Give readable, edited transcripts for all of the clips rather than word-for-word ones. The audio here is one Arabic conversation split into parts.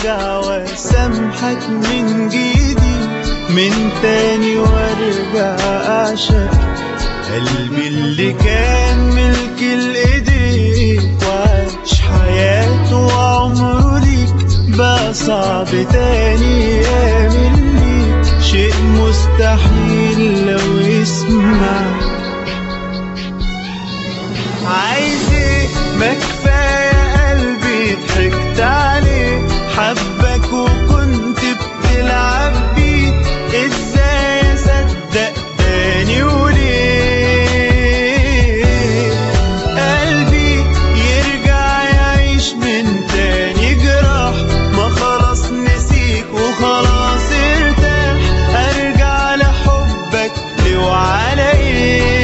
وارجع واسامحك من جديد، من تاني وارجع اعشق قلبي اللي كان ملك الايديك، وعاش حياته وعمره ليك، بقى صعب تاني يعمل ليك شيء مستحيل لو يسمع. عايز ايه؟ ما كفاية قلبي ضحكت عليه، حبك وكنت بتلعب بيه، ازاي اصدق تاني وليه؟ قلبي يرجع يعيش من تاني جراح، ما خلاص نسيك وخلاص ارتاح، ارجع لحبك ليه وعلى ايه؟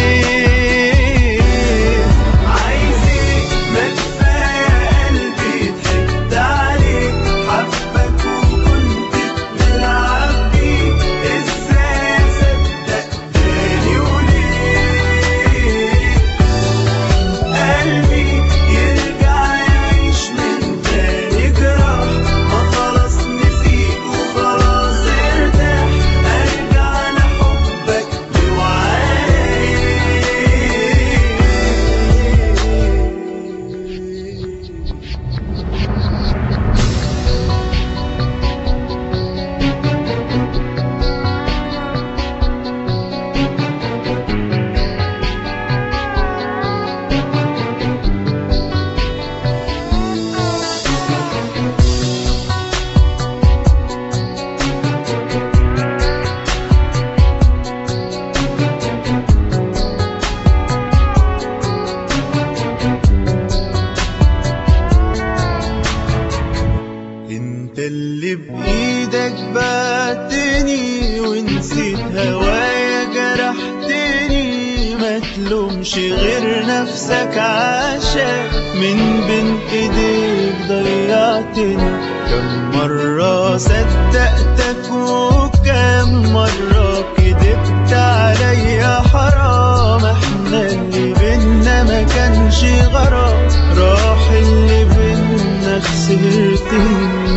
انت اللي بايدك بعتني ونسيت هوايا جرحتني، ما تلومش غير نفسك عشان من بين ايديك ضيعتني. كم مرة صدقتك وكم مرة كدبت عليا، حرام احنا اللي بينا ما كانش غرام، راح اللي بينا خسرتني.